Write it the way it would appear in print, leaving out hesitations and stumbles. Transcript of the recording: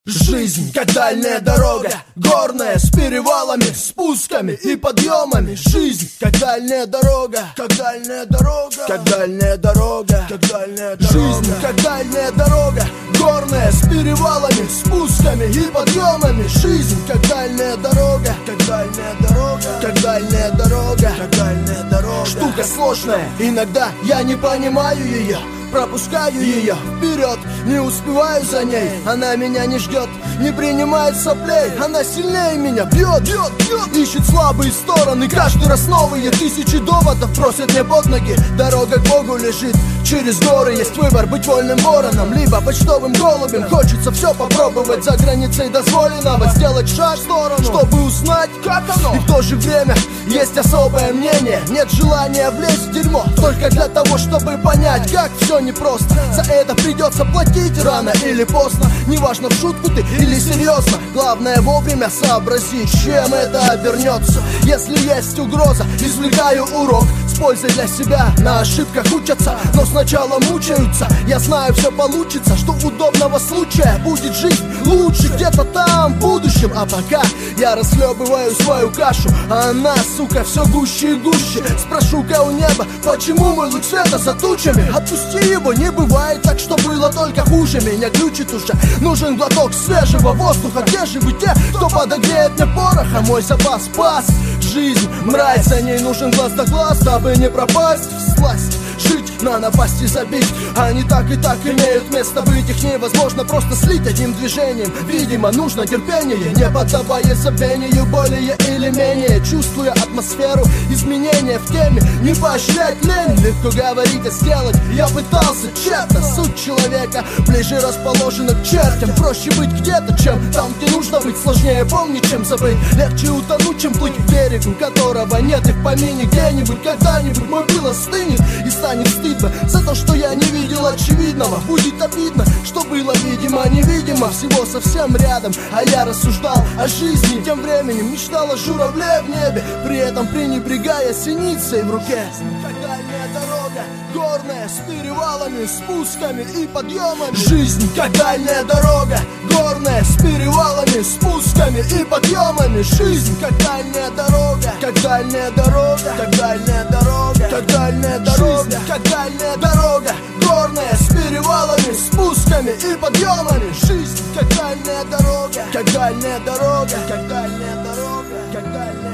Жизнь, как дальняя дорога, горная, с перевалами, спусками и подъемами. Жизнь, как дальняя дорога, как дальняя дорога, как дальняя дорога, как дальняя дорога. Жизнь, как дальняя дорога, горная, с перевалами, спусками и подъемами. Жизнь, как дальняя дорога, как дальняя дорога, как дальняя дорога, как дальняя дорога. Штука сложная, иногда я не понимаю ее, пропускаю ее вперед, не успеваю за ней. Она меня не ждет, не принимает соплей. Она сильнее меня бьет, ищет слабые стороны. Каждый раз новые тысячи доводов бросят мне под ноги. Дорога к Богу лежит через горы. Есть выбор: быть вольным вороном, либо почтовым голубем. Хочется все попробовать, за границей дозволенного сделать шаг в сторону, чтобы узнать, как оно. И в то же время есть особое мнение. Нет желания влезть в дерьмо только для того, чтобы понять, как все непросто. За это придется платить рано или поздно. Неважно, в шутку ты или серьезно, главное вовремя сообразить, чем это обернется. Если есть угроза, извлекаю урок, с пользой для себя. На ошибках учатся, но сначала мучаются. Я знаю, все получится, что удобного случая будет жизнь лучше где-то там в будущем. А пока я расхлебываю свою кашу, а она, сука, все гуще и гуще. Спрошу-ка у неба, почему мой луч света за тучами? Отпусти его, не бывает так, что было только хуже. Меня глючит уже, нужен глоток свежего воздуха. Где же вы те, кто подогреет мне пороха? Мой запас пас, жизнь, мразь, за ней нужен глаз да глаз, дабы не пропасть в сласть. Жить на напасти забить, они так и так имеют место быть. Их невозможно просто слить одним движением. Видимо, нужно терпение, не поддаваясь забвению более или менее. Чувствуя атмосферу изменения в теме, не поощрять лень. Легко говорить, а сделать я пытался тщетно. Суть человека ближе расположена к чертям. Проще быть где-то, чем там, где нужно быть. Сложнее помнить, чем забыть. Легче утонуть, чем плыть к берегу, которого нет и в помине. Где-нибудь, когда-нибудь мой пыл остынет и станет стыдно за то, что я не видел очевидного. Будет обидно, что было видимо невидимо, всего совсем рядом. А я рассуждал о жизни, тем временем мечтал о журавле в небе, при этом пренебрегая синицей в руке. Как дальняя дорога, горная, с перевалами, спусками и подъемами. Жизнь, как дальняя дорога, горная, с перевалами, спусками и подъемами. Жизнь, как дальняя дорога, как дальняя дорога, как дальняя дорога, как дальняя дорога, как дальняя дорога, горная, с перевалами, спусками и подъемами. Жизнь, как дальняя дорога, как дальняя дорога, как дальняя дорога, как дальняя